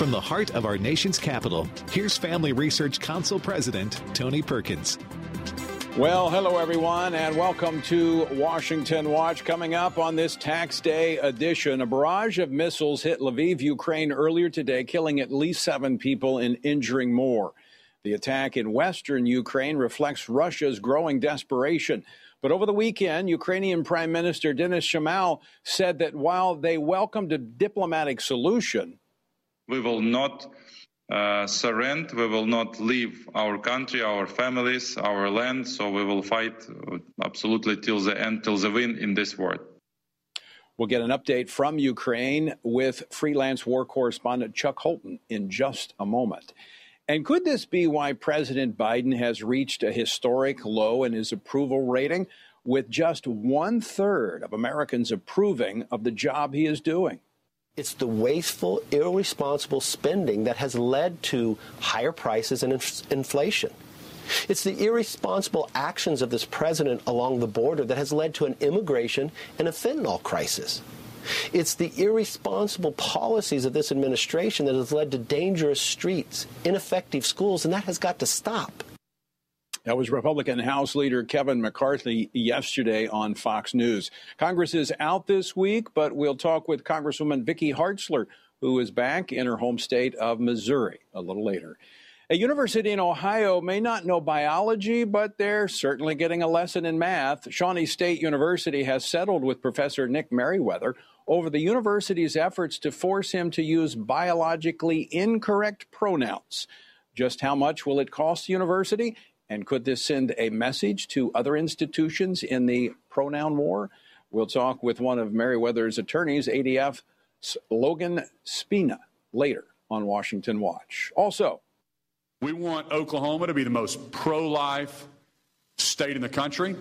From the heart of our nation's capital, here's Family Research Council President Tony Perkins. Well, hello, everyone, and welcome to Washington Watch. Coming up on this Tax Day edition, a barrage of missiles hit Lviv, Ukraine earlier today, killing at least 7 people and injuring more. The attack in western Ukraine reflects Russia's growing desperation. But over the weekend, Ukrainian Prime Minister Denis Shmyhal said that while they welcomed a diplomatic solution, we will not surrender. We will not leave our country, our families, our land. So we will fight absolutely till the end, till the win in this war. We'll get an update from Ukraine with freelance war correspondent Chuck Holton in just a moment. And could this be why President Biden has reached a historic low in his approval rating, with just 1/3 of Americans approving of the job he is doing? It's the wasteful, irresponsible spending that has led to higher prices and inflation. It's the irresponsible actions of this president along the border that has led to an immigration and a fentanyl crisis. It's the irresponsible policies of this administration that has led to dangerous streets, ineffective schools, and that has got to stop. That was Republican House Leader Kevin McCarthy yesterday on Fox News. Congress is out this week, but we'll talk with Congresswoman Vicky Hartzler, who is back in her home state of Missouri a little later. A university in Ohio may not know biology, but they're certainly getting a lesson in math. Shawnee State University has settled with Professor Nick Merriweather over the university's efforts to force him to use biologically incorrect pronouns. Just how much will it cost the university? And could this send a message to other institutions in the pronoun war? We'll talk with one of Merriweather's attorneys, ADF's Logan Spina, later on Washington Watch. Also, we want Oklahoma to be the most pro-life state in the country.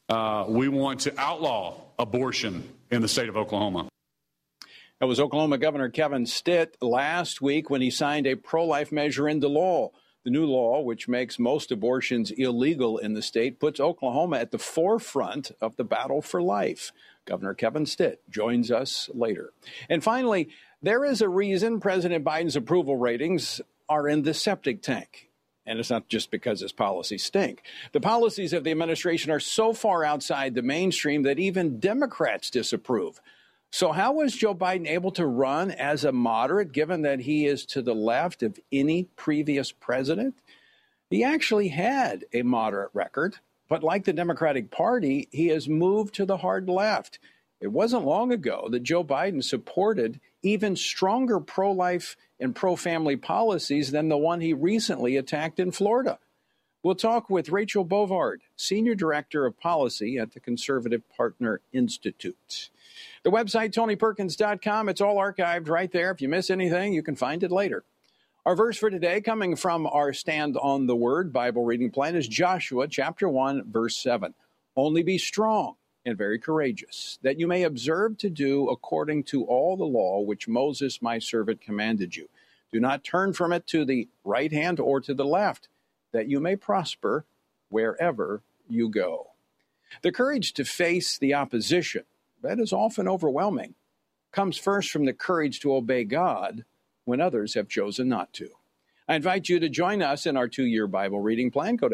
We want to outlaw abortion in the state of Oklahoma. That was Oklahoma Governor Kevin Stitt last week when he signed a pro-life measure into law. The new law, which makes most abortions illegal in the state, puts Oklahoma at the forefront of the battle for life. Governor Kevin Stitt joins us later. And finally, there is a reason President Biden's approval ratings are in the septic tank. And it's not just because his policies stink. The policies of the administration are so far outside the mainstream that even Democrats disapprove. So how was Joe Biden able to run as a moderate, given that he is to the left of any previous president? He actually had a moderate record, but like the Democratic Party, he has moved to the hard left. It wasn't long ago that Joe Biden supported even stronger pro-life and pro-family policies than the one he recently attacked in Florida. We'll talk with Rachel Bovard, Senior Director of Policy at the Conservative Partner Institute. The website, TonyPerkins.com, it's all archived right there. If you miss anything, you can find it later. Our verse for today, coming from our Stand on the Word Bible reading plan, is Joshua chapter 1, verse 7. Only be strong and very courageous, that you may observe to do according to all the law which Moses my servant commanded you. Do not turn from it to the right hand or to the left, that you may prosper wherever you go. The courage to face the opposition that is often overwhelming comes first from the courage to obey God when others have chosen not to. I invite you to join us in our 2-year Bible reading plan. Go to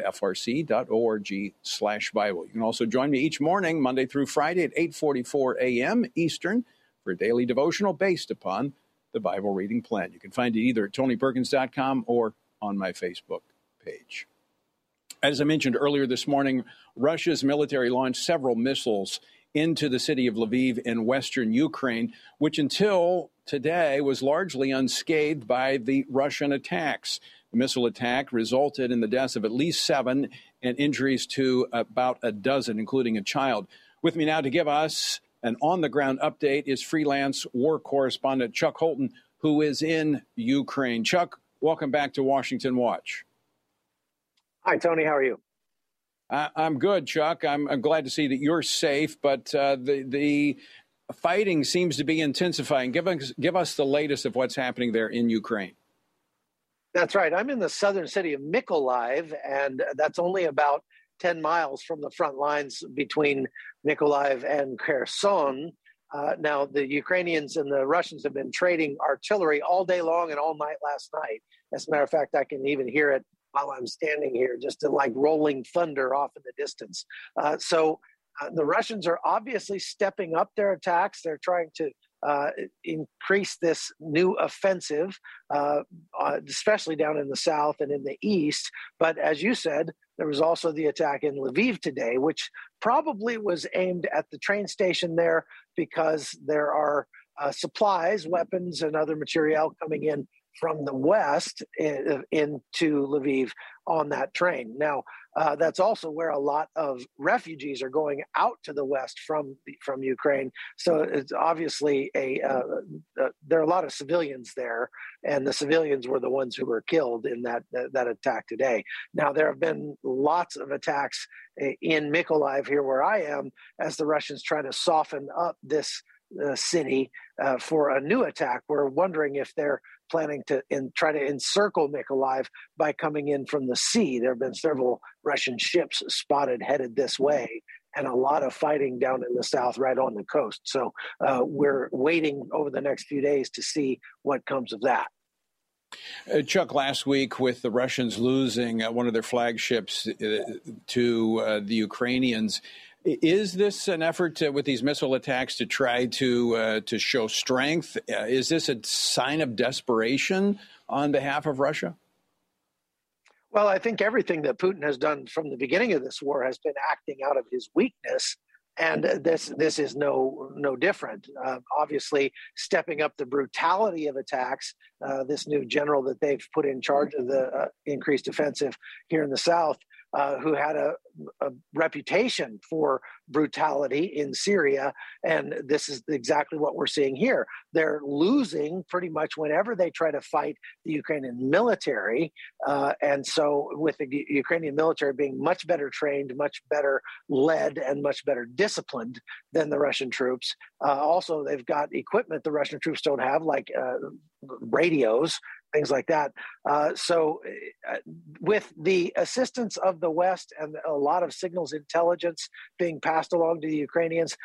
frc.org/Bible. You can also join me each morning, Monday through Friday at 8:44 a.m. Eastern for a daily devotional based upon the Bible reading plan. You can find it either at TonyPerkins.com or on my Facebook page. As I mentioned earlier this morning, Russia's military launched several missiles into the city of Lviv in western Ukraine, which until today was largely unscathed by the Russian attacks. The missile attack resulted in the deaths of at least 7 and injuries to about a dozen, including a child. With me now to give us an on-the-ground update is freelance war correspondent Chuck Holton, who is in Ukraine. Chuck, welcome back to Washington Watch. Hi, Tony. How are you? I'm good, Chuck. I'm glad to see that you're safe, but the fighting seems to be intensifying. Give us the latest of what's happening there in Ukraine. That's right. I'm in the southern city of Mykolaiv, and that's only about 10 miles from the front lines between Mykolaiv and Kherson. Now, the Ukrainians and the Russians have been trading artillery all day long and all night last night. As a matter of fact, I can even hear it while I'm standing here, just like rolling thunder off in the distance. So the Russians are obviously stepping up their attacks. They're trying to increase this new offensive, especially down in the south and in the east. But as you said, there was also the attack in Lviv today, which probably was aimed at the train station there because there are supplies, weapons, and other material coming in from the west into Lviv on that train. Now, that's also where a lot of refugees are going out to the west from Ukraine. So it's obviously there are a lot of civilians there, and the civilians were the ones who were killed in that attack today. Now, there have been lots of attacks in Mykolaiv here where I am as the Russians try to soften up this city for a new attack. We're wondering if they're planning to try to encircle Mykolaiv by coming in from the sea. There have been several Russian ships spotted headed this way, and a lot of fighting down in the south right on the coast. So we're waiting over the next few days to see what comes of that. Chuck, last week with the Russians losing one of their flagships to the Ukrainians, is this an effort with these missile attacks to try to show strength? Is this a sign of desperation on behalf of Russia? Well, I think everything that Putin has done from the beginning of this war has been acting out of his weakness. And this is no different. Obviously, stepping up the brutality of attacks, this new general that they've put in charge of the increased offensive here in the south, who had a reputation for brutality in Syria. And this is exactly what we're seeing here. They're losing pretty much whenever they try to fight the Ukrainian military. And so with the Ukrainian military being much better trained, much better led, and much better disciplined than the Russian troops. Also, they've got equipment the Russian troops don't have, like radios, things like that. So with the assistance of the West and a lot of signals intelligence being passed along to the Ukrainians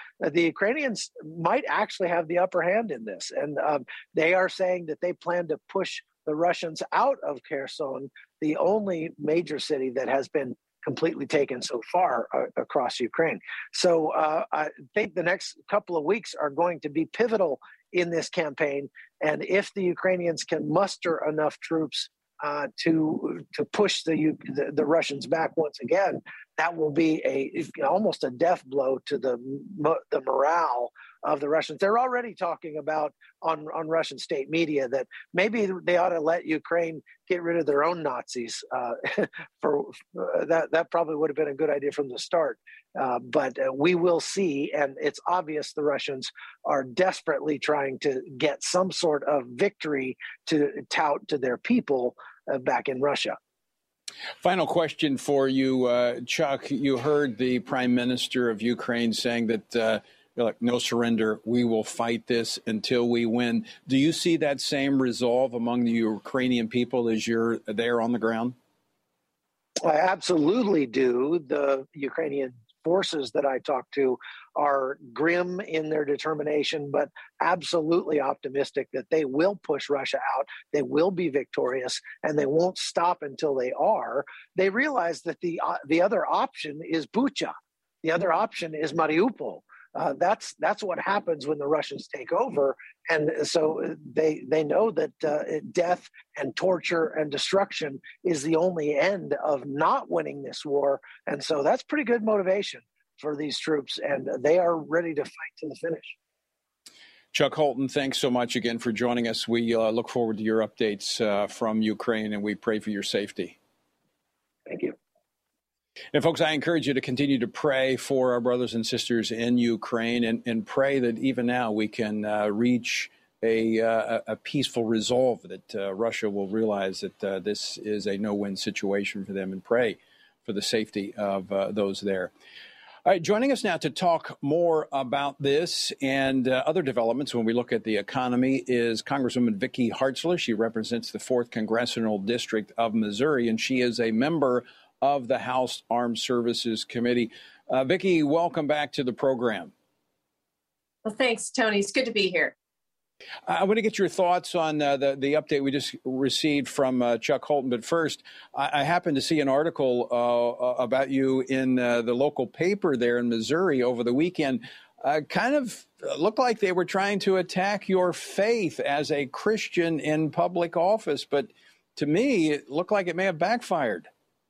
might actually have the upper hand in this. And they are saying that they plan to push the Russians out of Kherson, the only major city that has been completely taken so far across Ukraine. So I think the next couple of weeks are going to be pivotal in this campaign. And if the Ukrainians can muster enough troops to push the Russians back once again, that will be almost a death blow to the morale of the Russians. They're already talking about on Russian state media that maybe they ought to let Ukraine get rid of their own Nazis. For that probably would have been a good idea from the start. But we will see, and it's obvious the Russians are desperately trying to get some sort of victory to tout to their people back in Russia. Final question for you, Chuck. You heard the Prime Minister of Ukraine saying that no surrender, we will fight this until we win. Do you see that same resolve among the Ukrainian people as you're there on the ground? I absolutely do. The Ukrainian forces that I talk to are grim in their determination, but absolutely optimistic that they will push Russia out. They will be victorious, and they won't stop until they are. They realize that the other option is Bucha. The other option is Mariupol. That's what happens when the Russians take over. And so they know that death and torture and destruction is the only end of not winning this war. And so that's pretty good motivation for these troops. And they are ready to fight to the finish. Chuck Holton, thanks so much again for joining us. We look forward to your updates from Ukraine, and we pray for your safety. Thank you. And folks, I encourage you to continue to pray for our brothers and sisters in Ukraine and pray that even now we can reach a peaceful resolve, that Russia will realize that this is a no-win situation for them, and pray for the safety of those there. All right, joining us now to talk more about this and other developments when we look at the economy is Congresswoman Vicky Hartzler. She represents the 4th Congressional District of Missouri, and she is a member of the House Armed Services Committee. Vicky, welcome back to the program. Well, thanks, Tony. It's good to be here. I want to get your thoughts on the update we just received from Chuck Holton. But first, I happened to see an article about you in the local paper there in Missouri over the weekend. Kind of looked like they were trying to attack your faith as a Christian in public office. But to me, it looked like it may have backfired.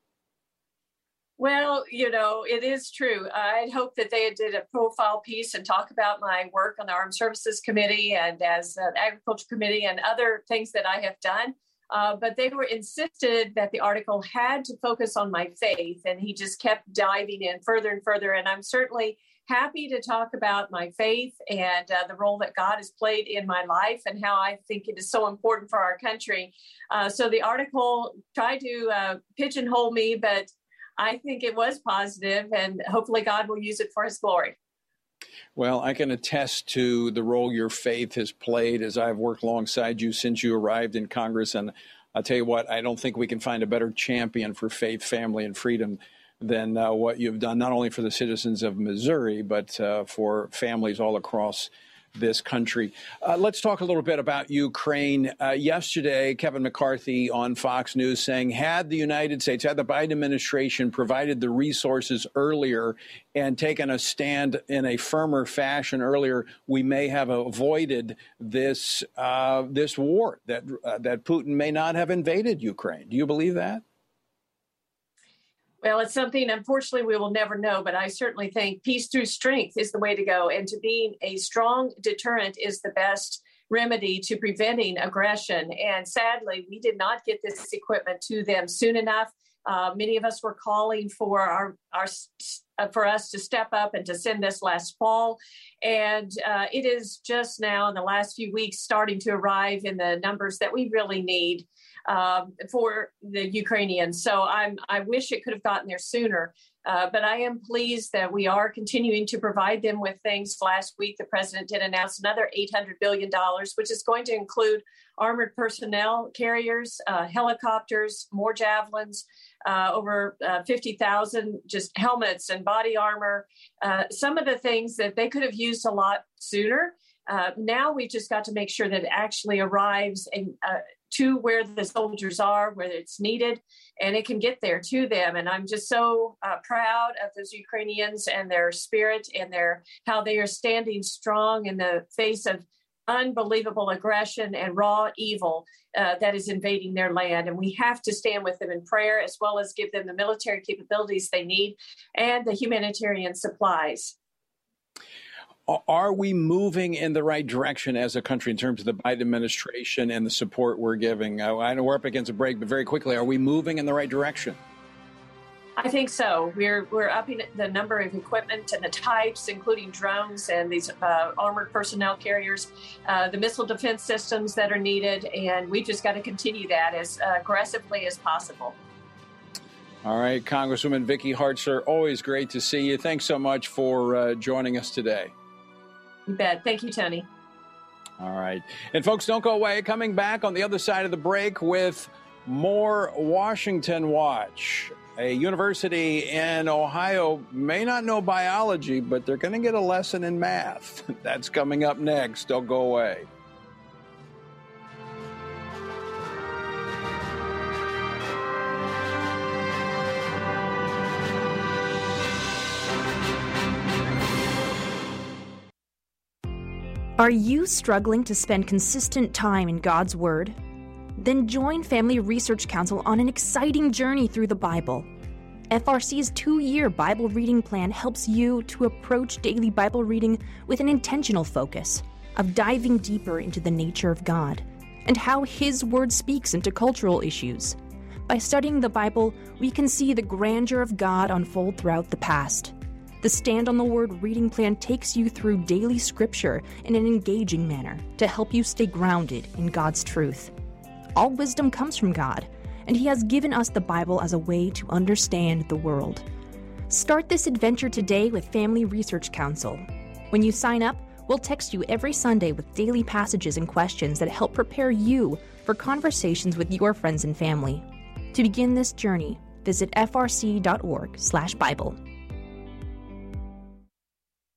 Well, it is true. I'd hoped that they did a profile piece and talk about my work on the Armed Services Committee and as an Agriculture Committee and other things that I have done. But they were insisted that the article had to focus on my faith, and he just kept diving in further and further. And I'm certainly happy to talk about my faith and the role that God has played in my life and how I think it is so important for our country. So the article tried to pigeonhole me, but I think it was positive, and hopefully God will use it for his glory. Well, I can attest to the role your faith has played as I've worked alongside you since you arrived in Congress. And I'll tell you what, I don't think we can find a better champion for faith, family, and freedom than what you've done, not only for the citizens of Missouri, but for families all across this country. Let's talk a little bit about Ukraine. Yesterday, Kevin McCarthy on Fox News saying, had the United States, had the Biden administration provided the resources earlier and taken a stand in a firmer fashion earlier, we may have avoided this war, that Putin may not have invaded Ukraine. Do you believe that? Well, it's something, unfortunately, we will never know, but I certainly think peace through strength is the way to go. And to being a strong deterrent is the best remedy to preventing aggression. And sadly, we did not get this equipment to them soon enough. Many of us were calling for for us to step up and to send this last fall. And it is just now in the last few weeks starting to arrive in the numbers that we really need for the Ukrainians. So I wish it could have gotten there sooner. But I am pleased that we are continuing to provide them with things. Last week, the president did announce another $800 billion, which is going to include armored personnel carriers, helicopters, more javelins, over 50,000 just helmets and body armor. Some of the things that they could have used a lot sooner. Now we just got to make sure that it actually arrives and to where the soldiers are, where it's needed, and it can get there to them. And I'm just so proud of those Ukrainians and their spirit and how they are standing strong in the face of unbelievable aggression and raw evil that is invading their land. And we have to stand with them in prayer, as well as give them the military capabilities they need and the humanitarian supplies. Are we moving in the right direction as a country in terms of the Biden administration and the support we're giving? I know we're up against a break, but very quickly, are we moving in the right direction? I think so. We're upping the number of equipment and the types, including drones and these armored personnel carriers, the missile defense systems that are needed, and we just got to continue that as aggressively as possible. All right, Congresswoman Vicky Hartzler, always great to see you. Thanks so much for joining us today. You bet. Thank you, Tony. All right. And folks, don't go away. Coming back on the other side of the break with more Washington Watch. A university in Ohio may not know biology, but they're going to get a lesson in math. That's coming up next. Don't go away. Are you struggling to spend consistent time in God's Word? Then join Family Research Council on an exciting journey through the Bible. FRC's 2-year Bible reading plan helps you to approach daily Bible reading with an intentional focus of diving deeper into the nature of God and how His Word speaks into cultural issues. By studying the Bible, we can see the grandeur of God unfold throughout the past. The Stand on the Word reading plan takes you through daily scripture in an engaging manner to help you stay grounded in God's truth. All wisdom comes from God, and He has given us the Bible as a way to understand the world. Start this adventure today with Family Research Council. When you sign up, we'll text you every Sunday with daily passages and questions that help prepare you for conversations with your friends and family. To begin this journey, visit frc.org/Bible.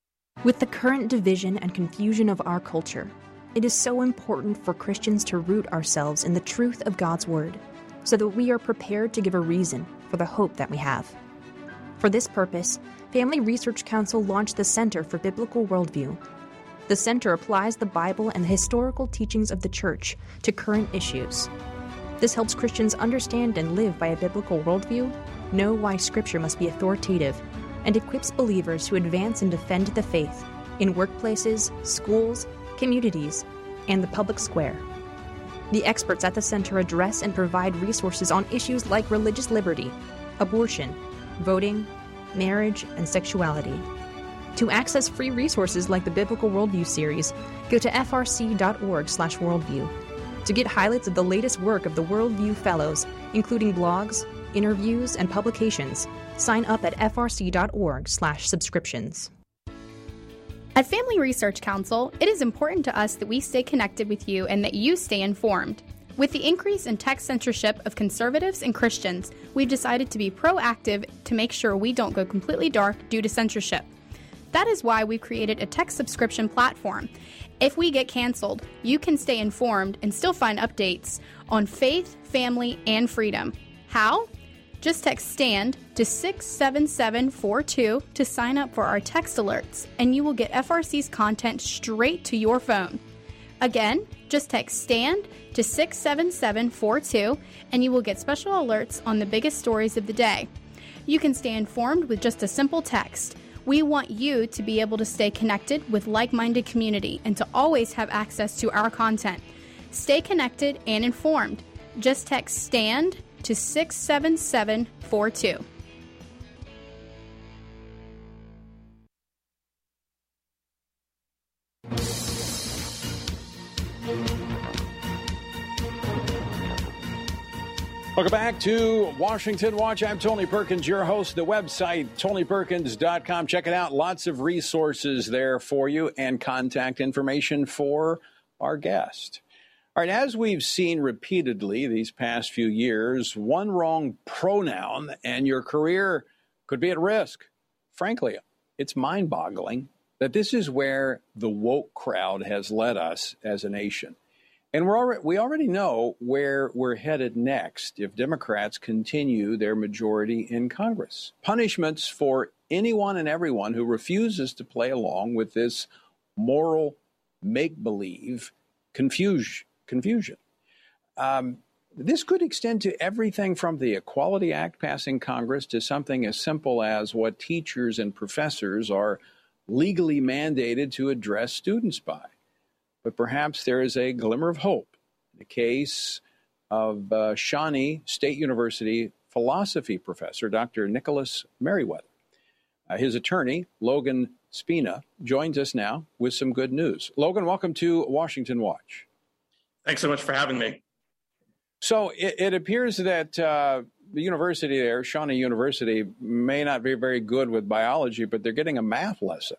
With the current division and confusion of our culture, it is so important for Christians to root ourselves in the truth of God's Word, so that we are prepared to give a reason for the hope that we have. For this purpose, Family Research Council launched the Center for Biblical Worldview. The center applies the Bible and the historical teachings of the Church to current issues. This helps Christians understand and live by a biblical worldview, know why Scripture must be authoritative, and equips believers to advance and defend the faith in workplaces, schools, communities, and the public square. The experts at the center address and provide resources on issues like religious liberty, abortion, voting, marriage, and sexuality. To access free resources like the Biblical Worldview series, go to frc.org/worldview. To get highlights of the latest work of the Worldview Fellows, including blogs, interviews, and publications, sign up at frc.org/subscriptions. At Family Research Council, it is important to us that we stay connected with you and that you stay informed. With the increase in tech censorship of conservatives and Christians, we've decided to be proactive to make sure we don't go completely dark due to censorship. That is why we've created a tech subscription platform. If we get canceled, you can stay informed and still find updates on faith, family, and freedom. How? Just text STAND to 67742 to sign up for our text alerts, and you will get FRC's content straight to your phone. Again, just text STAND to 67742, and you will get special alerts on the biggest stories of the day. You can stay informed with just a simple text. We want you to be able to stay connected with like-minded community and to always have access to our content. Stay connected and informed. Just text STAND to 67742. Welcome back to Washington Watch. I'm Tony Perkins, your host. The website, TonyPerkins.com. Check it out. Lots of resources there for you and contact information for our guest. All right, as we've seen repeatedly these past few years, one wrong pronoun and your career could be at risk. Frankly, it's mind-boggling that this is where the woke crowd has led us as a nation. And we already know where we're headed next if Democrats continue their majority in Congress. Punishments for anyone and everyone who refuses to play along with this moral make-believe confusion. This could extend to everything from the Equality Act passing Congress to something as simple as what teachers and professors are legally mandated to address students by. But perhaps there is a glimmer of hope in the case of Shawnee State University philosophy professor, Dr. Nicholas Merriweather. His attorney, Logan Spina, joins us now with some good news. Logan, welcome to Washington Watch. Thanks so much for having me. So it appears that the university there, Shawnee University, may not be very good with biology, but they're getting a math lesson.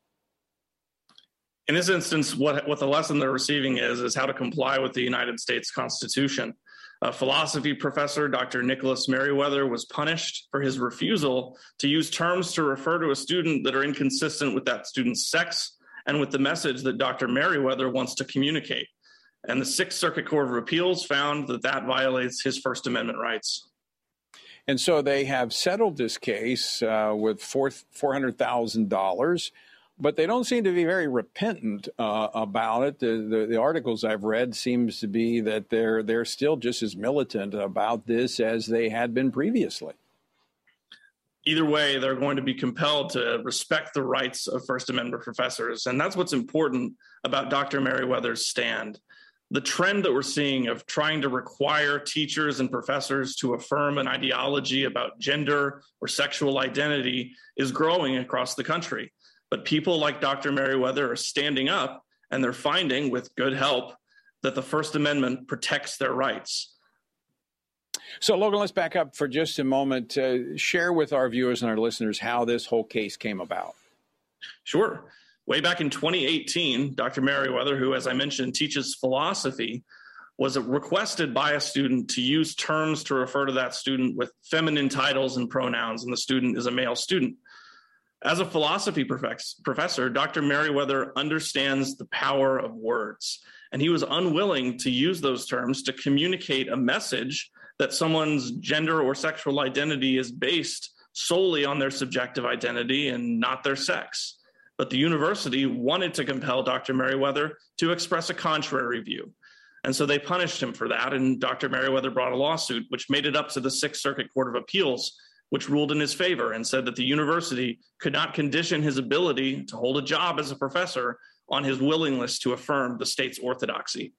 In this instance, what the lesson they're receiving is how to comply with the United States Constitution. A philosophy professor, Dr. Nicholas Merriweather, was punished for his refusal to use terms to refer to a student that are inconsistent with that student's sex and with the message that Dr. Merriweather wants to communicate. And the Sixth Circuit Court of Appeals found that violates his First Amendment rights. And so they have settled this case with $400,000. But they don't seem to be very repentant about it. The articles I've read seems to be that they're still just as militant about this as they had been previously. Either way, they're going to be compelled to respect the rights of First Amendment professors. And that's what's important about Dr. Merriweather's stand. The trend that we're seeing of trying to require teachers and professors to affirm an ideology about gender or sexual identity is growing across the country. But people like Dr. Merriweather are standing up, and they're finding, with good help, that the First Amendment protects their rights. So, Logan, let's back up for just a moment. Share with our viewers and our listeners how this whole case came about. Sure. Way back in 2018, Dr. Merriweather, who, as I mentioned, teaches philosophy, was requested by a student to use terms to refer to that student with feminine titles and pronouns, and the student is a male student. As a philosophy professor, Dr. Merriweather understands the power of words, and he was unwilling to use those terms to communicate a message that someone's gender or sexual identity is based solely on their subjective identity and not their sex. But the university wanted to compel Dr. Merriweather to express a contrary view. And so they punished him for that, and Dr. Merriweather brought a lawsuit, which made it up to the Sixth Circuit Court of Appeals, which ruled in his favor and said that the university could not condition his ability to hold a job as a professor on his willingness to affirm the state's orthodoxy.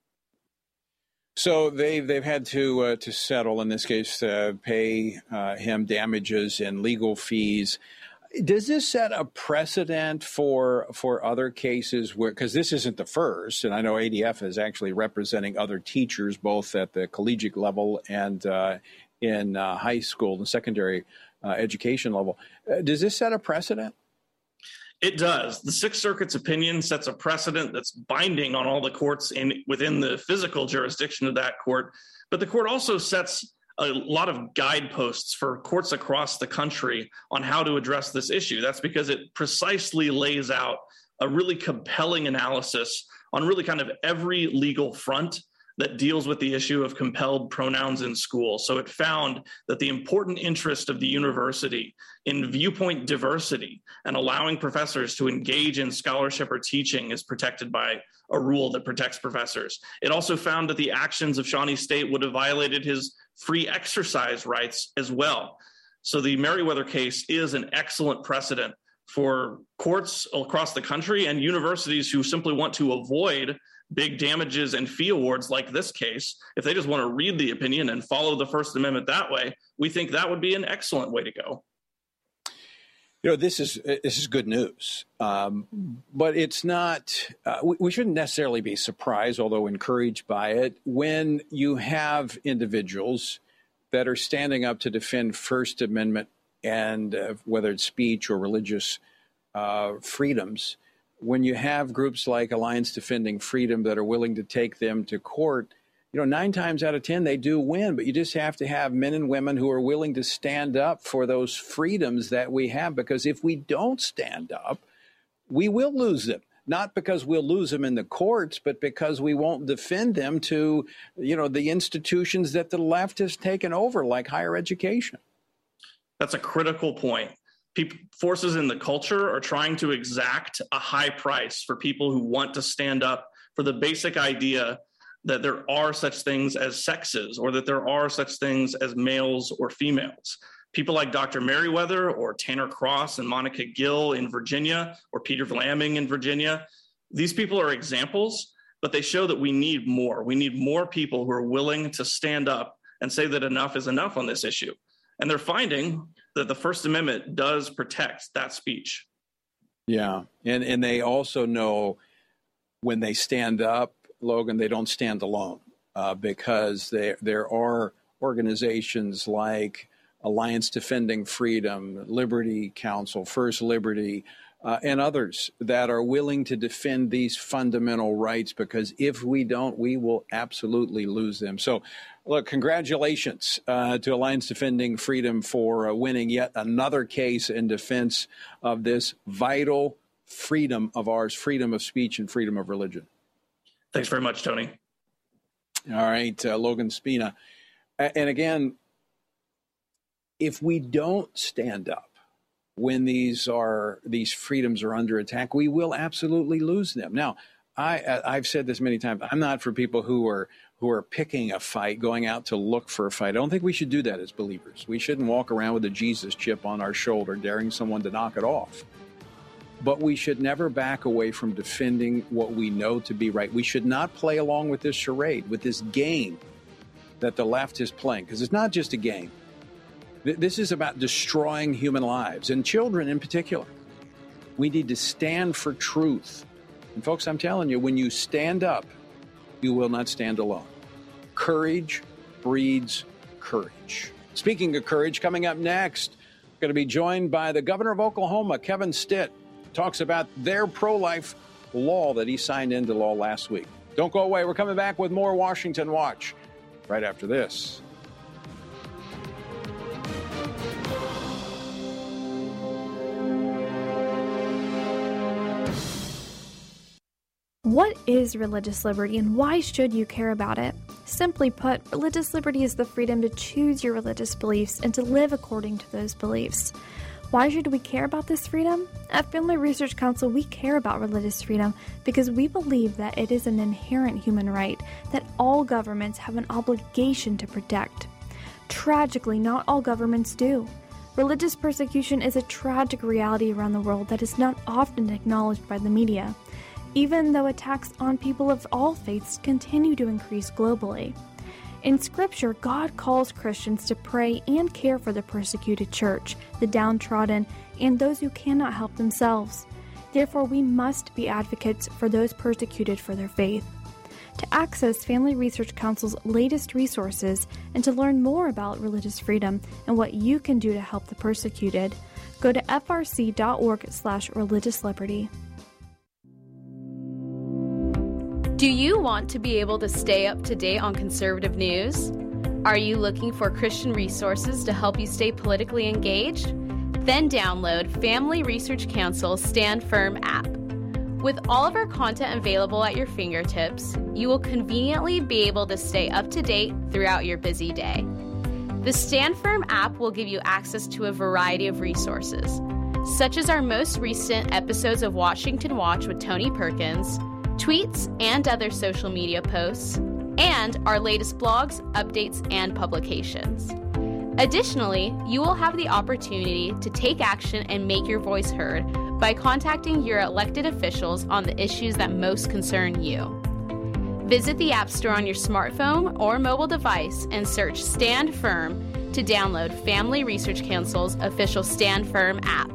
So they've had to settle, in this case, pay him damages and legal fees. Does this set a precedent for other cases where, because this isn't the first, and I know ADF is actually representing other teachers both at the collegiate level and in high school and secondary education level. Does this set a precedent? It does. The Sixth Circuit's opinion sets a precedent that's binding on all the courts within the physical jurisdiction of that court. But the court also sets a lot of guideposts for courts across the country on how to address this issue. That's because it precisely lays out a really compelling analysis on really kind of every legal front that deals with the issue of compelled pronouns in school. So it found that the important interest of the university in viewpoint diversity and allowing professors to engage in scholarship or teaching is protected by a rule that protects professors. It also found that the actions of Shawnee State would have violated his free exercise rights as well. So the Merriweather case is an excellent precedent for courts across the country and universities who simply want to avoid big damages and fee awards like this case. If they just want to read the opinion and follow the First Amendment that way, we think that would be an excellent way to go. You know, this is good news, but it's not. We shouldn't necessarily be surprised, although encouraged by it, when you have individuals that are standing up to defend First Amendment and whether it's speech or religious freedoms. When you have groups like Alliance Defending Freedom that are willing to take them to court, you know, 9 times out of 10, they do win, but you just have to have men and women who are willing to stand up for those freedoms that we have, because if we don't stand up, we will lose them. Not because we'll lose them in the courts, but because we won't defend them to, you know, the institutions that the left has taken over, like higher education. That's a critical point. Forces in the culture are trying to exact a high price for people who want to stand up for the basic idea that there are such things as sexes or that there are such things as males or females. People like Dr. Merriweather or Tanner Cross and Monica Gill in Virginia or Peter Vlaming in Virginia, these people are examples, but they show that we need more. We need more people who are willing to stand up and say that enough is enough on this issue. And they're finding that the First Amendment does protect that speech. Yeah, and they also know when they stand up, Logan, they don't stand alone because there are organizations like Alliance Defending Freedom, Liberty Council, First Liberty, and others that are willing to defend these fundamental rights, because if we don't, we will absolutely lose them. So, look, congratulations to Alliance Defending Freedom for winning yet another case in defense of this vital freedom of ours, freedom of speech and freedom of religion. Thanks very much, Tony. All right, Logan Spina. And again, if we don't stand up when these freedoms are under attack, we will absolutely lose them. Now, I've said this many times. I'm not for people who are picking a fight, going out to look for a fight. I don't think we should do that as believers. We shouldn't walk around with a Jesus chip on our shoulder, daring someone to knock it off. But we should never back away from defending what we know to be right. We should not play along with this charade, with this game that the left is playing, because it's not just a game. This is about destroying human lives, and children in particular. We need to stand for truth. And folks, I'm telling you, when you stand up, you will not stand alone. Courage breeds courage. Speaking of courage, coming up next, we're going to be joined by the governor of Oklahoma, Kevin Stitt. Talks about their pro-life law that he signed into law last week. Don't go away. We're coming back with more Washington Watch right after this. What is religious liberty and why should you care about it? Simply put, religious liberty is the freedom to choose your religious beliefs and to live according to those beliefs. Why should we care about this freedom? At Family Research Council, we care about religious freedom because we believe that it is an inherent human right that all governments have an obligation to protect. Tragically, not all governments do. Religious persecution is a tragic reality around the world that is not often acknowledged by the media, even though attacks on people of all faiths continue to increase globally. In Scripture, God calls Christians to pray and care for the persecuted church, the downtrodden, and those who cannot help themselves. Therefore, we must be advocates for those persecuted for their faith. To access Family Research Council's latest resources and to learn more about religious freedom and what you can do to help the persecuted, go to frc.org/religiousliberty. Do you want to be able to stay up to date on conservative news? Are you looking for Christian resources to help you stay politically engaged? Then download Family Research Council's Stand Firm app. With all of our content available at your fingertips, you will conveniently be able to stay up to date throughout your busy day. The Stand Firm app will give you access to a variety of resources, such as our most recent episodes of Washington Watch with Tony Perkins, tweets and other social media posts, and our latest blogs, updates, and publications. Additionally, you will have the opportunity to take action and make your voice heard by contacting your elected officials on the issues that most concern you. Visit the App Store on your smartphone or mobile device and search Stand Firm to download Family Research Council's official Stand Firm app.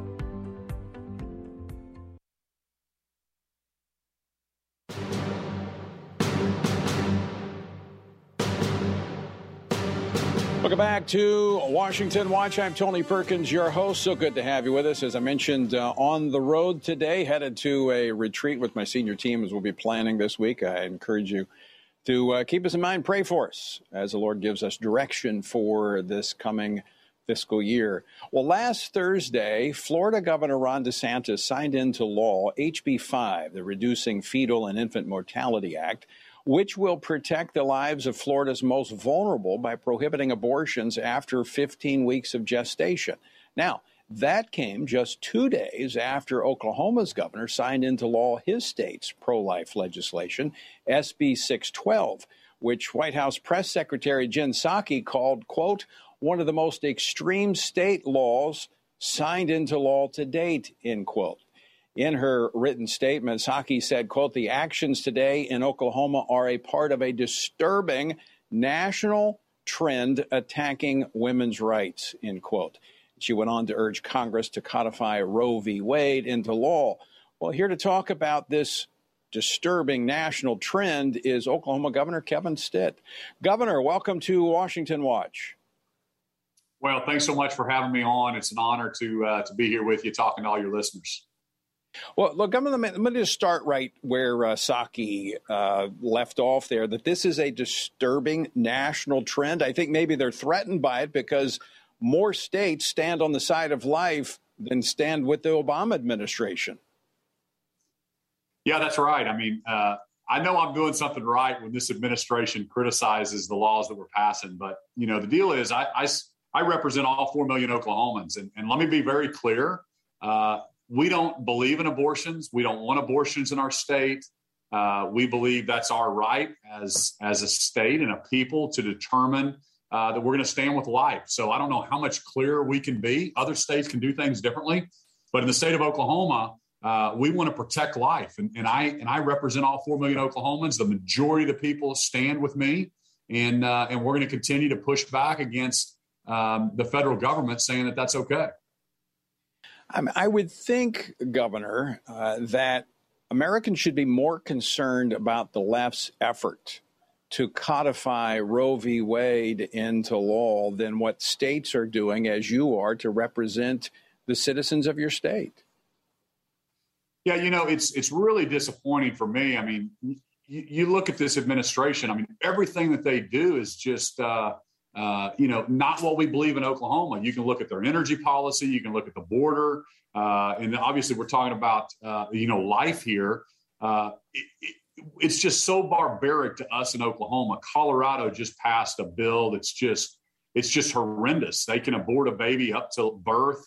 Welcome back to Washington Watch. I'm Tony Perkins, your host. So good to have you with us. As I mentioned, on the road today, headed to a retreat with my senior team as we'll be planning this week. I encourage you to keep us in mind, pray for us as the Lord gives us direction for this coming fiscal year. Well, last Thursday, Florida Governor Ron DeSantis signed into law HB 5, the Reducing Fetal and Infant Mortality Act, which will protect the lives of Florida's most vulnerable by prohibiting abortions after 15 weeks of gestation. Now, that came just 2 days after Oklahoma's governor signed into law his state's pro-life legislation, SB 612, which White House Press Secretary Jen Psaki called, quote, one of the most extreme state laws signed into law to date, end quote. In her written statement, Psaki said, quote, the actions today in Oklahoma are a part of a disturbing national trend attacking women's rights, end quote. She went on to urge Congress to codify Roe v. Wade into law. Well, here to talk about this disturbing national trend is Oklahoma Governor Kevin Stitt. Governor, welcome to Washington Watch. Well, thanks so much for having me on. It's an honor to be here with you, talking to all your listeners. Well, look, let me just start right where Psaki left off there, that this is a disturbing national trend. I think maybe they're threatened by it because more states stand on the side of life than stand with the Obama administration. Yeah, that's right. I mean, I know I'm doing something right when this administration criticizes the laws that we're passing. But, you know, the deal is I represent all 4 million Oklahomans. And let me be very clear. We don't believe in abortions. We don't want abortions in our state. We believe that's our right as a state and a people to determine that we're going to stand with life. So I don't know how much clearer we can be. Other states can do things differently. But in the state of Oklahoma, we want to protect life. And I represent all 4 million Oklahomans. The majority of the people stand with me. And we're going to continue to push back against the federal government saying that that's okay. I would think, Governor, that Americans should be more concerned about the left's effort to codify Roe v. Wade into law than what states are doing, as you are, to represent the citizens of your state. Yeah, you know, it's really disappointing for me. I mean, you look at this administration. I mean, everything that they do is just not what we believe in Oklahoma. You can look at their energy policy. You can look at the border. And obviously we're talking about, life here. it's just so barbaric to us in Oklahoma. Colorado just passed a bill that's just horrendous. They can abort a baby up till birth.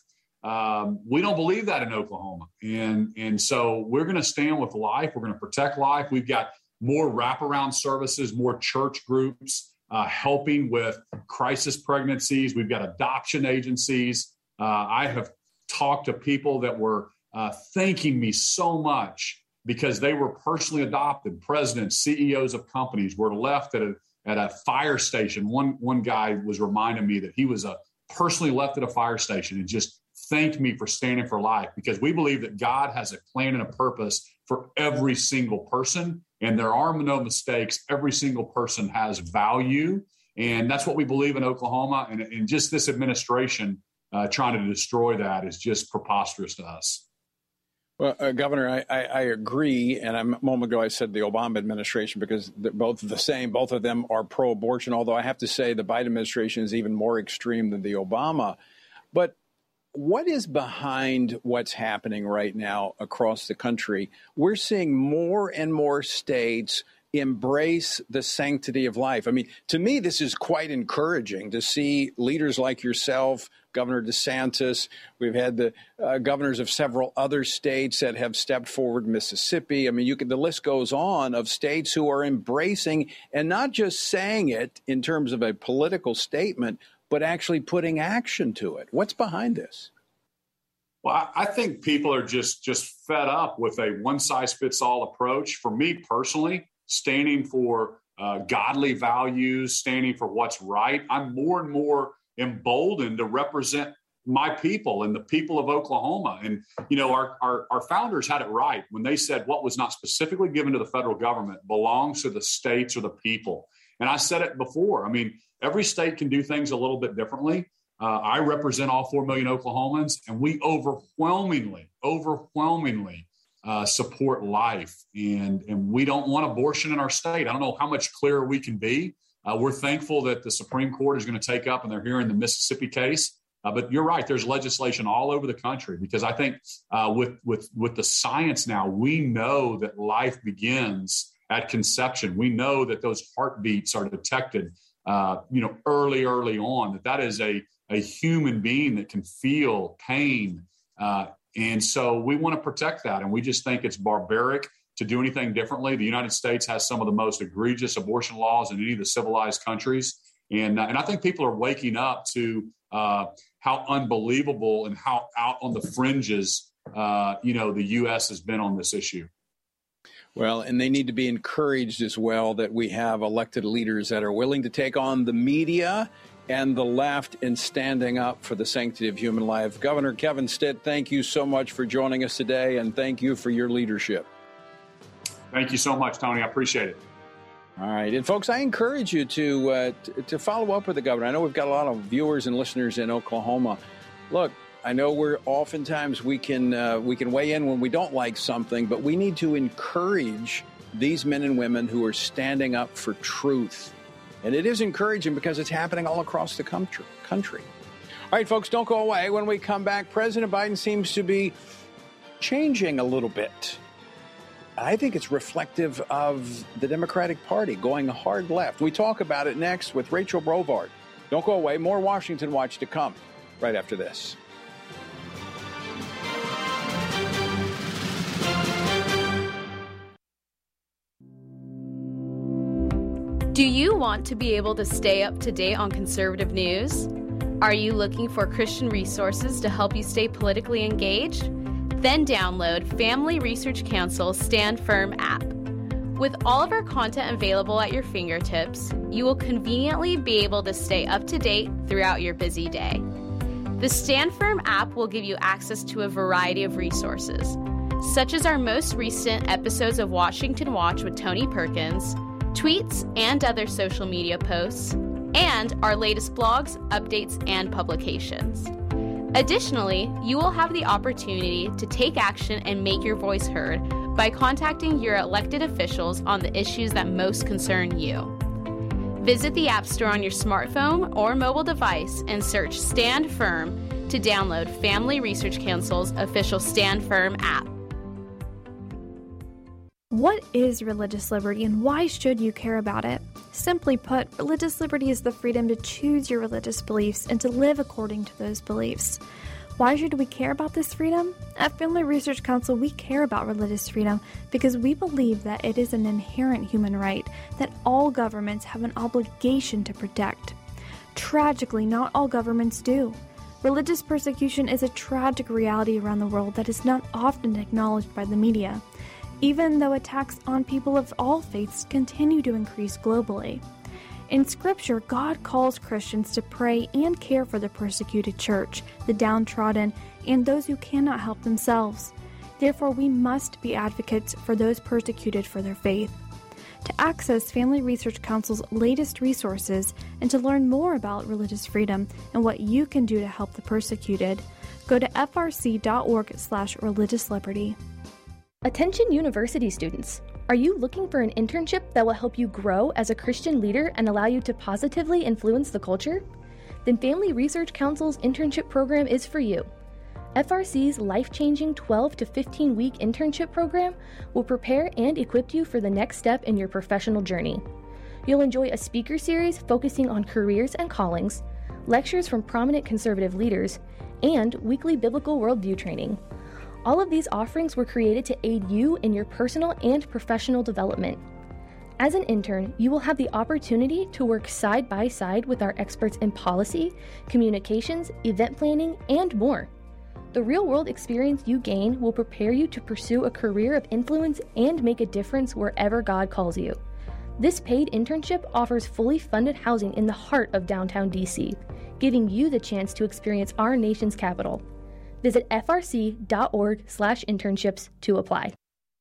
We don't believe that in Oklahoma. And so we're going to stand with life. We're going to protect life. We've got more wraparound services, more church groups helping with crisis pregnancies. We've got adoption agencies. I have talked to people that were thanking me so much because they were personally adopted. Presidents, CEOs of companies were left at a fire station. One guy was reminding me that he was personally left at a fire station and just thanked me for standing for life, because we believe that God has a plan and a purpose for every single person, and there are no mistakes. Every single person has value, and that's what we believe in Oklahoma. And just this administration trying to destroy that is just preposterous to us. Well, Governor, I agree. And a moment ago I said the Obama administration, because they're both the same. Both of them are pro-abortion, although I have to say the Biden administration is even more extreme than the Obama. But what is behind what's happening right now across the country? We're seeing more and more states embrace the sanctity of life. I mean, to me, this is quite encouraging to see leaders like yourself, Governor DeSantis. We've had the governors of several other states that have stepped forward, Mississippi. I mean, the list goes on of states who are embracing and not just saying it in terms of a political statement, but actually putting action to it. What's behind this? Well, I think people are just fed up with a one-size-fits-all approach. For me personally, standing for godly values, standing for what's right, I'm more and more emboldened to represent my people and the people of Oklahoma. And, you know, our founders had it right when they said what was not specifically given to the federal government belongs to the states or the people. And I said it before. I mean, every state can do things a little bit differently. I represent all 4 million Oklahomans, and we overwhelmingly support life. And we don't want abortion in our state. I don't know how much clearer we can be. We're thankful that the Supreme Court is going to take up, and they're hearing the Mississippi case. But you're right, there's legislation all over the country, because I think with the science now, we know that life begins at conception. We know that those heartbeats are detected early on, that is a human being that can feel pain. And so we want to protect that. And we just think it's barbaric to do anything differently. The United States has some of the most egregious abortion laws in any of the civilized countries. And I think people are waking up to how unbelievable and how out on the fringes, the U.S. has been on this issue. Well, and they need to be encouraged as well that we have elected leaders that are willing to take on the media and the left in standing up for the sanctity of human life. Governor Kevin Stitt, thank you so much for joining us today, and thank you for your leadership. Thank you so much, Tony. I appreciate it. All right. And, folks, I encourage you to follow up with the governor. I know we've got a lot of viewers and listeners in Oklahoma. Look, I know oftentimes we can weigh in when we don't like something, but we need to encourage these men and women who are standing up for truth. And it is encouraging because it's happening all across the country. All right, folks, don't go away. When we come back, President Biden seems to be changing a little bit. I think it's reflective of the Democratic Party going hard left. We talk about it next with Rachel Brovard. Don't go away. More Washington Watch to come right after this. Do you want to be able to stay up to date on conservative news? Are you looking for Christian resources to help you stay politically engaged? Then download Family Research Council's Stand Firm app. With all of our content available at your fingertips, you will conveniently be able to stay up to date throughout your busy day. The Stand Firm app will give you access to a variety of resources, such as our most recent episodes of Washington Watch with Tony Perkins, tweets and other social media posts, and our latest blogs, updates, and publications. Additionally, you will have the opportunity to take action and make your voice heard by contacting your elected officials on the issues that most concern you. Visit the App Store on your smartphone or mobile device and search Stand Firm to download Family Research Council's official Stand Firm app. What is religious liberty and why should you care about it? Simply put, religious liberty is the freedom to choose your religious beliefs and to live according to those beliefs. Why should we care about this freedom? At Family Research Council, we care about religious freedom because we believe that it is an inherent human right that all governments have an obligation to protect. Tragically, not all governments do. Religious persecution is a tragic reality around the world that is not often acknowledged by the media, even though attacks on people of all faiths continue to increase globally. In Scripture, God calls Christians to pray and care for the persecuted church, the downtrodden, and those who cannot help themselves. Therefore, we must be advocates for those persecuted for their faith. To access Family Research Council's latest resources and to learn more about religious freedom and what you can do to help the persecuted, go to frc.org/religiousliberty. Attention university students. Are you looking for an internship that will help you grow as a Christian leader and allow you to positively influence the culture? Then Family Research Council's internship program is for you. FRC's life-changing 12 to 15-week internship program will prepare and equip you for the next step in your professional journey. You'll enjoy a speaker series focusing on careers and callings, lectures from prominent conservative leaders, and weekly biblical worldview training. All of these offerings were created to aid you in your personal and professional development. As an intern, you will have the opportunity to work side by side with our experts in policy, communications, event planning, and more. The real-world experience you gain will prepare you to pursue a career of influence and make a difference wherever God calls you. This paid internship offers fully funded housing in the heart of downtown DC, giving you the chance to experience our nation's capital. Visit frc.org/internships to apply.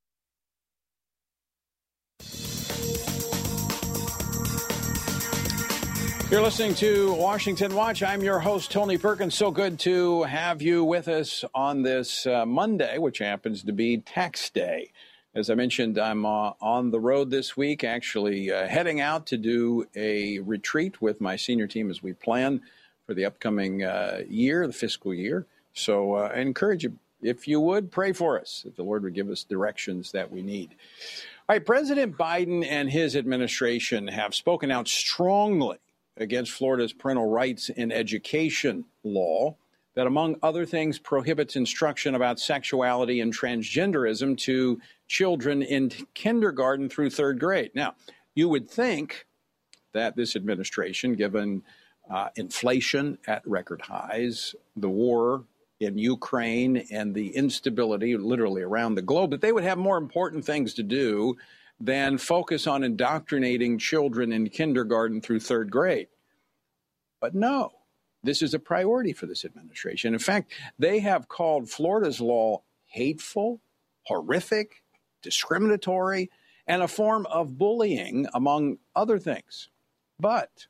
You're listening to Washington Watch. I'm your host, Tony Perkins. So good to have you with us on this Monday, which happens to be Tax Day. As I mentioned, I'm on the road this week, actually heading out to do a retreat with my senior team as we plan for the upcoming year, the fiscal year. So I encourage you, if you would, pray for us, that the Lord would give us directions that we need. All right, President Biden and his administration have spoken out strongly against Florida's parental rights in education law that, among other things, prohibits instruction about sexuality and transgenderism to children in kindergarten through third grade. Now, you would think that this administration, given inflation at record highs, the war in Ukraine, and the instability literally around the globe, that they would have more important things to do than focus on indoctrinating children in kindergarten through third grade. But no, this is a priority for this administration. In fact, they have called Florida's law hateful, horrific, discriminatory, and a form of bullying, among other things. But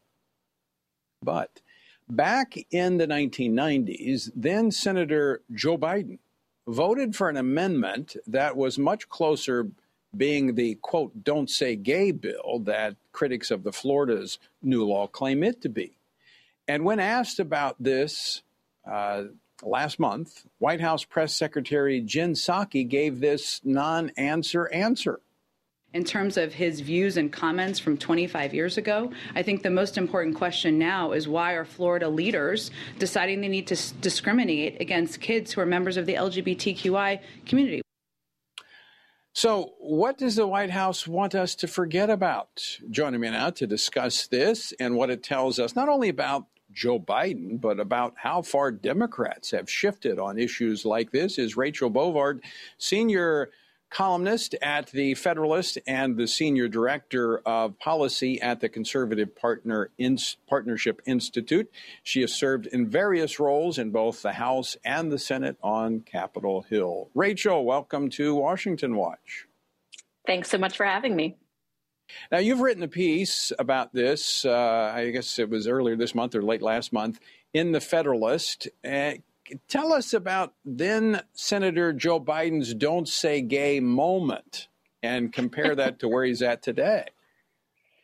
back in the 1990s, then Senator Joe Biden voted for an amendment that was much closer being the, quote, don't say gay bill that critics of the Florida's new law claim it to be. And when asked about this last month, White House Press Secretary Jen Psaki gave this non-answer answer. In terms of his views and comments from 25 years ago, I think the most important question now is why are Florida leaders deciding they need to discriminate against kids who are members of the LGBTQI community? So what does the White House want us to forget about? Joining me now to discuss this and what it tells us, not only about Joe Biden, but about how far Democrats have shifted on issues like this, is Rachel Bovard, senior columnist at The Federalist and the senior director of policy at the Conservative Partnership Institute. She has served in various roles in both the House and the Senate on Capitol Hill. Rachel, welcome to Washington Watch. Thanks so much for having me. Now, you've written a piece about this, I guess it was earlier this month or late last month, in The Federalist. Tell us about then Senator Joe Biden's don't say gay moment and compare that to where he's at today.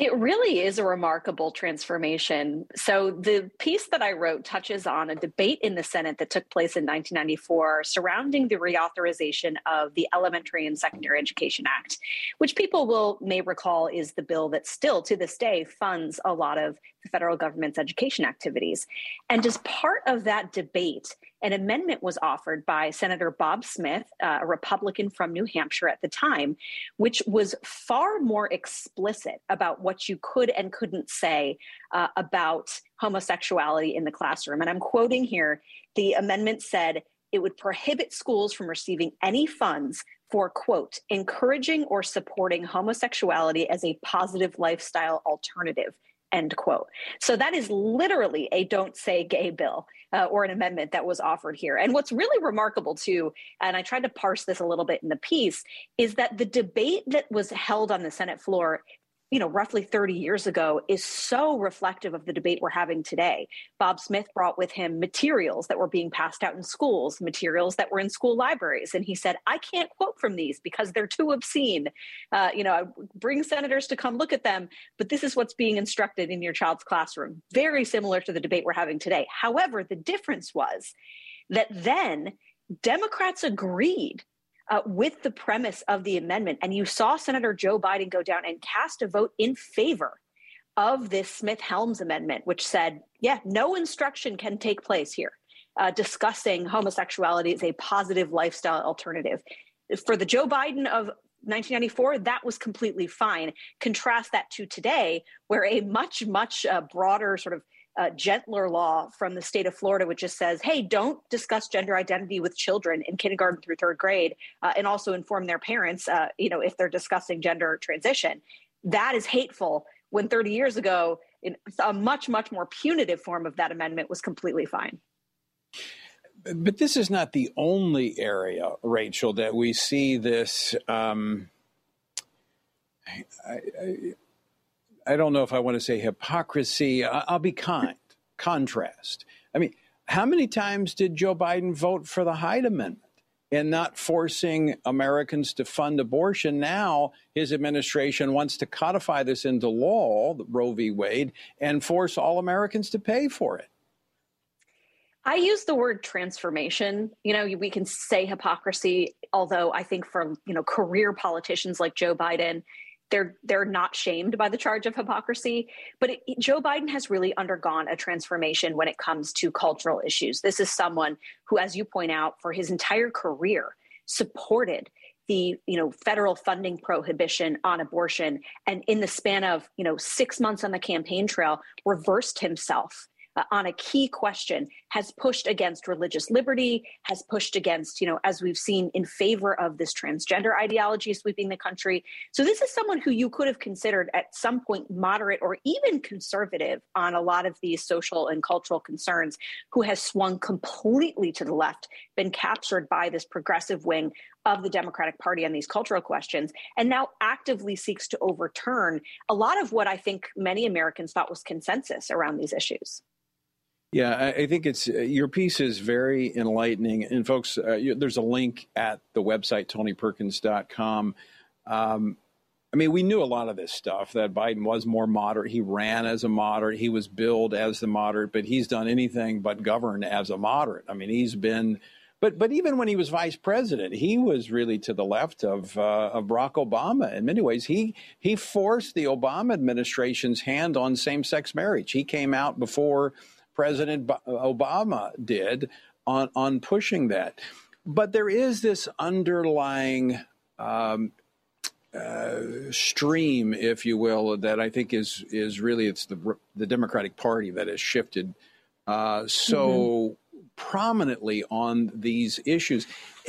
It really is a remarkable transformation. So the piece that I wrote touches on a debate in the Senate that took place in 1994 surrounding the reauthorization of the Elementary and Secondary Education Act, which people may recall is the bill that still to this day funds a lot of the federal government's education activities. And as part of that debate, an amendment was offered by Senator Bob Smith, a Republican from New Hampshire at the time, which was far more explicit about what you could and couldn't say about homosexuality in the classroom. And I'm quoting here, the amendment said it would prohibit schools from receiving any funds for, quote, encouraging or supporting homosexuality as a positive lifestyle alternative, end quote. So that is literally a don't say gay bill or an amendment that was offered here. And what's really remarkable too, and I tried to parse this a little bit in the piece, is that the debate that was held on the Senate floor roughly 30 years ago is so reflective of the debate we're having today. Bob Smith brought with him materials that were being passed out in schools, materials that were in school libraries. And he said, I can't quote from these because they're too obscene. I bring senators to come look at them, but this is what's being instructed in your child's classroom. Very similar to the debate we're having today. However, the difference was that then Democrats agreed with the premise of the amendment. And you saw Senator Joe Biden go down and cast a vote in favor of this Smith-Helms amendment, which said, no instruction can take place here discussing homosexuality as a positive lifestyle alternative. For the Joe Biden of 1994, that was completely fine. Contrast that to today, where a much, much broader sort of gentler law from the state of Florida, which just says, hey, don't discuss gender identity with children in kindergarten through third grade, and also inform their parents, if they're discussing gender transition. That is hateful, when 30 years ago, a much, much more punitive form of that amendment was completely fine. But this is not the only area, Rachel, that we see this. I don't know if I want to say hypocrisy. I'll be kind. Contrast. I mean, how many times did Joe Biden vote for the Hyde Amendment and not forcing Americans to fund abortion? Now his administration wants to codify this into law, Roe v. Wade, and force all Americans to pay for it. I use the word transformation. We can say hypocrisy, although I think for, career politicians like Joe Biden, they're not shamed by the charge of hypocrisy. But Joe Biden has really undergone a transformation when it comes to cultural issues. This is someone who, as you point out, for his entire career supported the federal funding prohibition on abortion, and in the span of 6 months on the campaign trail, reversed himself on a key question, has pushed against religious liberty, has pushed against, as we've seen, in favor of this transgender ideology sweeping the country. So this is someone who you could have considered at some point moderate or even conservative on a lot of these social and cultural concerns, who has swung completely to the left, been captured by this progressive wing of the Democratic Party on these cultural questions, and now actively seeks to overturn a lot of what I think many Americans thought was consensus around these issues. Yeah, I think your piece is very enlightening. And folks, there's a link at the website, TonyPerkins.com. We knew a lot of this stuff, that Biden was more moderate. He ran as a moderate. He was billed as the moderate, but he's done anything but govern as a moderate. He's been, but even when he was vice president, he was really to the left of Barack Obama. In many ways, he forced the Obama administration's hand on same-sex marriage. He came out before President Obama did on pushing that. But there is this underlying stream, if you will, that I think is really, it's the Democratic Party that has shifted prominently on these issues.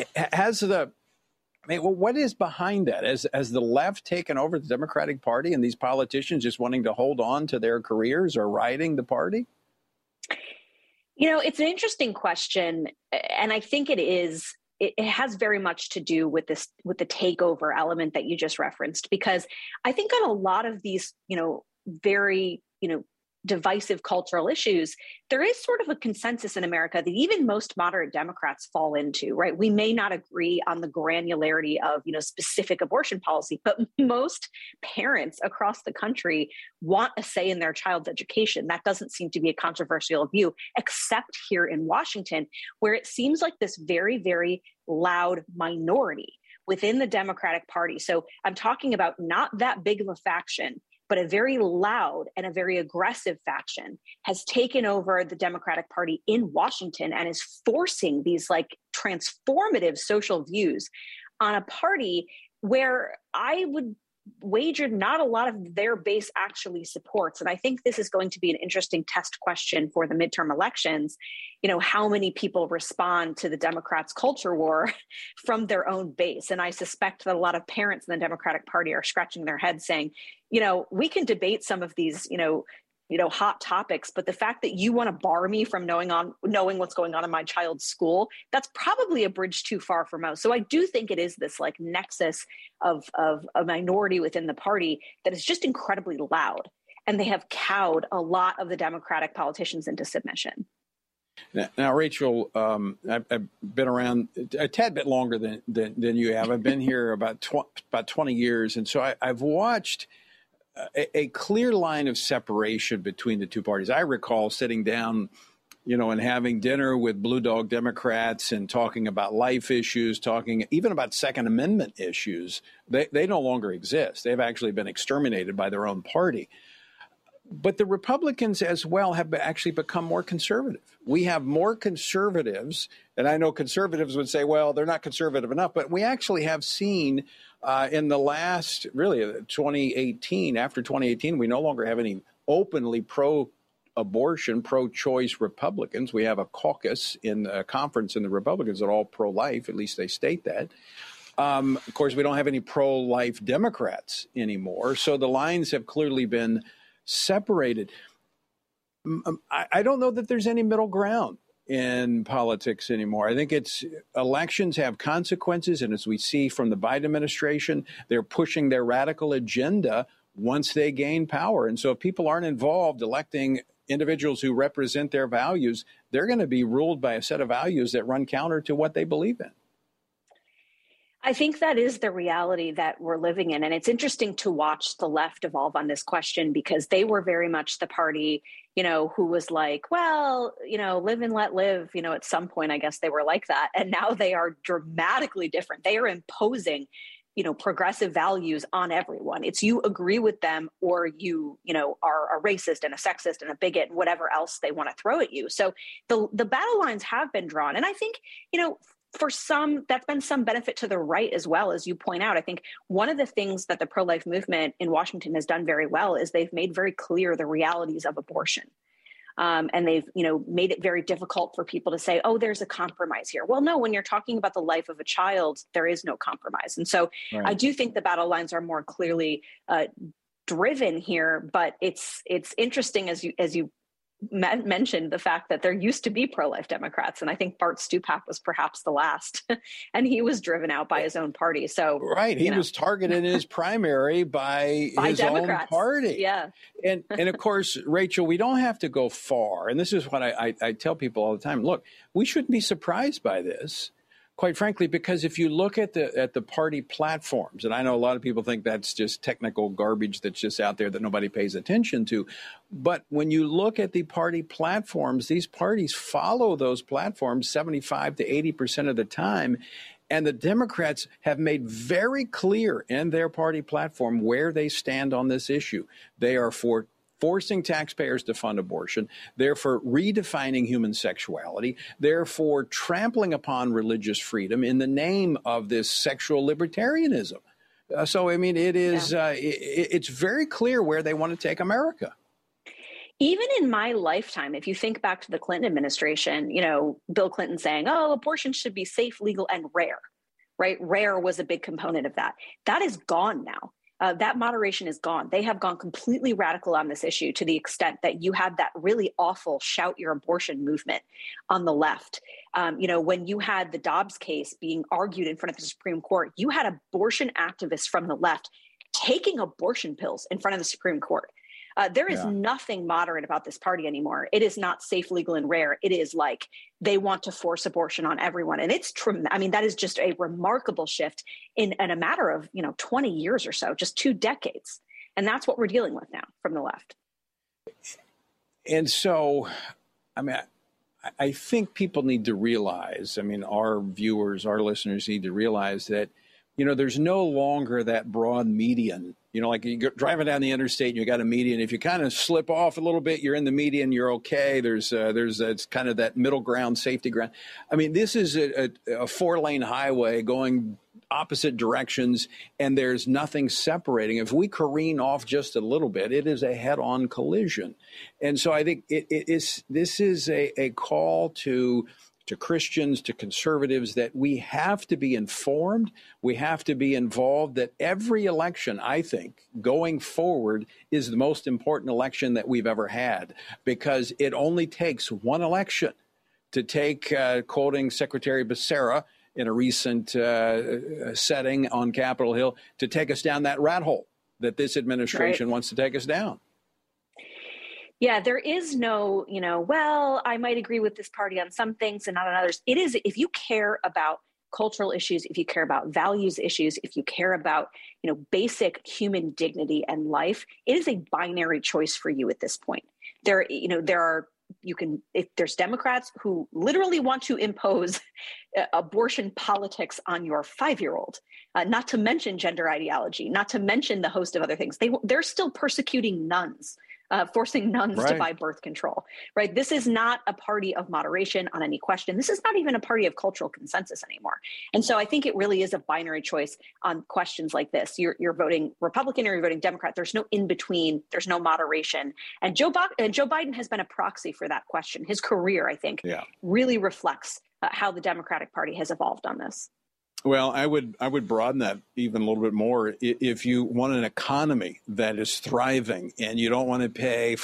What is behind that? Has the left taken over the Democratic Party and these politicians just wanting to hold on to their careers or riding the party? It's an interesting question, and I think it has very much to do with the takeover element that you just referenced, because I think on a lot of these, very, divisive cultural issues, there is sort of a consensus in America that even most moderate Democrats fall into, right? We may not agree on the granularity of, specific abortion policy, but most parents across the country want a say in their child's education. That doesn't seem to be a controversial view, except here in Washington, where it seems like this very, very loud minority within the Democratic Party. So I'm talking about not that big of a faction, but a very loud and a very aggressive faction has taken over the Democratic Party in Washington and is forcing these transformative social views on a party where I would wager not a lot of their base actually supports. And I think this is going to be an interesting test question for the midterm elections. How many people respond to the Democrats' culture war from their own base? And I suspect that a lot of parents in the Democratic Party are scratching their heads saying, we can debate some of these, hot topics, but the fact that you want to bar me from knowing what's going on in my child's school, that's probably a bridge too far for most. So I do think it is this nexus of a minority within the party that is just incredibly loud, and they have cowed a lot of the Democratic politicians into submission. Now, Rachel, I've been around a tad bit longer than you have. I've been here about 20 years, and so I've watched a clear line of separation between the two parties. I recall sitting down, and having dinner with Blue Dog Democrats and talking about life issues, talking even about Second Amendment issues. They no longer exist. They've actually been exterminated by their own party. But the Republicans as well have actually become more conservative. We have more conservatives, and I know conservatives would say, well, they're not conservative enough, but we actually have seen in the last, really, 2018, after 2018, we no longer have any openly pro-abortion, pro-choice Republicans. We have a caucus in a conference in the Republicans that are all pro-life, at least they state that. Of course, we don't have any pro-life Democrats anymore, so the lines have clearly been separated. I don't know that there's any middle ground in politics anymore. I think elections have consequences. And as we see from the Biden administration, they're pushing their radical agenda once they gain power. And so if people aren't involved electing individuals who represent their values, they're going to be ruled by a set of values that run counter to what they believe in. I think that is the reality that we're living in. And it's interesting to watch the left evolve on this question, because they were very much the party, who was like, well, live and let live. At some point, I guess they were like that. And now they are dramatically different. They are imposing, progressive values on everyone. It's you agree with them or you, are a racist and a sexist and a bigot and whatever else they want to throw at you. So the battle lines have been drawn. And I think, for some, that's been some benefit to the right as well, as you point out. I think one of the things that the pro-life movement in Washington has done very well is they've made very clear the realities of abortion. And they've, made it very difficult for people to say, oh, there's a compromise here. Well, no, when you're talking about the life of a child, there is no compromise. And so right. I do think the battle lines are more clearly driven here, but it's interesting as you mentioned the fact that there used to be pro-life Democrats. And I think Bart Stupak was perhaps the last, and he was driven out by his own party. So, right. He was targeted in his primary by his Democrats. Own party. Yeah. And of course, Rachel, we don't have to go far. And this is what I tell people all the time. Look, we shouldn't be surprised by this. Quite frankly, because if you look at the party platforms, and I know a lot of people think that's just technical garbage that's just out there that nobody pays attention to, but when you look at the party platforms, these parties follow those platforms 75 to 80% of the time. And the Democrats have made very clear in their party platform where they stand on this issue. They are for forcing taxpayers to fund abortion. They're for redefining human sexuality. They're for trampling upon religious freedom in the name of this sexual libertarianism. So, I mean, it is it's very clear where they want to take America. Even in my lifetime, if you think back to the Clinton administration, Bill Clinton saying, oh, abortion should be safe, legal, and rare, right? Rare was a big component of that. That is gone now. That moderation is gone. They have gone completely radical on this issue to the extent that you had that really awful shout your abortion movement on the left. When you had the Dobbs case being argued in front of the Supreme Court, you had abortion activists from the left taking abortion pills in front of the Supreme Court. There is nothing moderate about this party anymore. It is not safe, legal, and rare. It is like they want to force abortion on everyone. And it's that is just a remarkable shift in a matter of, 20 years or so, just 2 decades. And that's what we're dealing with now from the left. And so, I think people need to realize, our viewers, our listeners need to realize that, there's no longer that broad median. Like you're driving down the interstate and you got a median. If you kind of slip off a little bit, you're in the median, you're okay. It's kind of that middle ground, safety ground. This is a 4-lane highway going opposite directions, and there's nothing separating. If we careen off just a little bit, it is a head-on collision. And so I think this is a call to Christians, to conservatives, that we have to be informed, we have to be involved, that every election, I think, going forward is the most important election that we've ever had, because it only takes one election to take, quoting Secretary Becerra in a recent setting on Capitol Hill, to take us down that rat hole that this administration wants to take us down. Yeah, there is no, I might agree with this party on some things and not on others. It is, if you care about cultural issues, if you care about values issues, if you care about, basic human dignity and life, it is a binary choice for you at this point. If there's Democrats who literally want to impose abortion politics on your 5-year-old, not to mention gender ideology, not to mention the host of other things, they're still persecuting nuns. Forcing nuns to buy birth control, right? This is not a party of moderation on any question. This is not even a party of cultural consensus anymore. And so I think it really is a binary choice on questions like this. You're voting Republican or you're voting Democrat. There's no in between. There's no moderation. And Joe Biden has been a proxy for that question. His career, I think, really reflects how the Democratic Party has evolved on this. Well, I would broaden that even a little bit more. If you want an economy that is thriving and you don't want to pay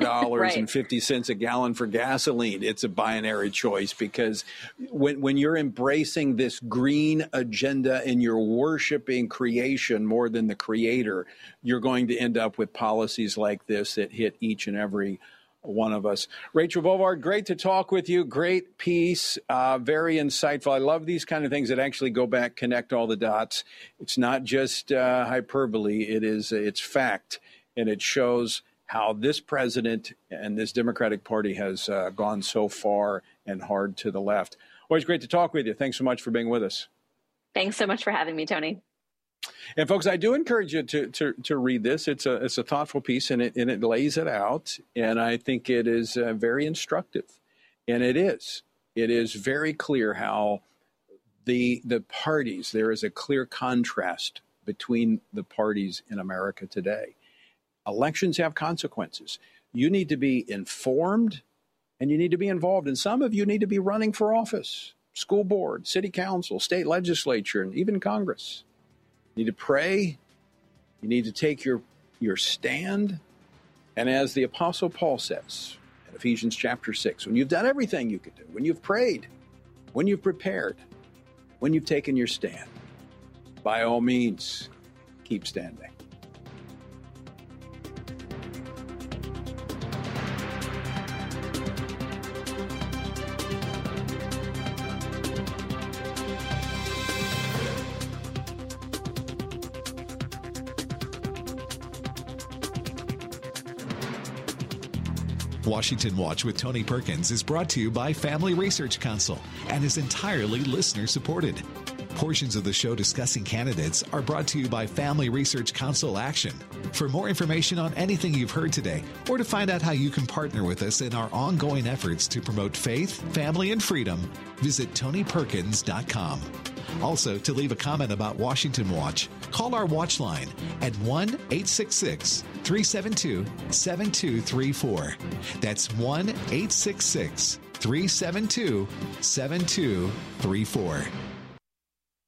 $4.50 a gallon for gasoline, it's a binary choice, because when you're embracing this green agenda and you're worshiping creation more than the creator, you're going to end up with policies like this that hit each and every one of us. Rachel Bovard, great to talk with you. Great piece, very insightful. I love these kind of things that actually go back, connect all the dots. It's not just hyperbole. It's fact, and it shows how this president and this Democratic Party has gone so far and hard to the left. Always great to talk with you. Thanks so much for being with us. Thanks so much for having me, Tony. And folks, I do encourage you to read this. It's a thoughtful piece, and it lays it out. And I think it is very instructive. And it is very clear how the parties, there is a clear contrast between the parties in America today. Elections have consequences. You need to be informed and you need to be involved. And some of you need to be running for office, school board, city council, state legislature, and even Congress. You need to pray. You need to take your stand. And as the Apostle Paul says in Ephesians chapter 6, when you've done everything you could do, when you've prayed, when you've prepared, when you've taken your stand, by all means, keep standing. Washington Watch with Tony Perkins is brought to you by Family Research Council and is entirely listener-supported. Portions of the show discussing candidates are brought to you by Family Research Council Action. For more information on anything you've heard today, or to find out how you can partner with us in our ongoing efforts to promote faith, family, and freedom, visit TonyPerkins.com. Also, to leave a comment about Washington Watch, call our watch line at 1-866-372-7234. That's 1-866-372-7234.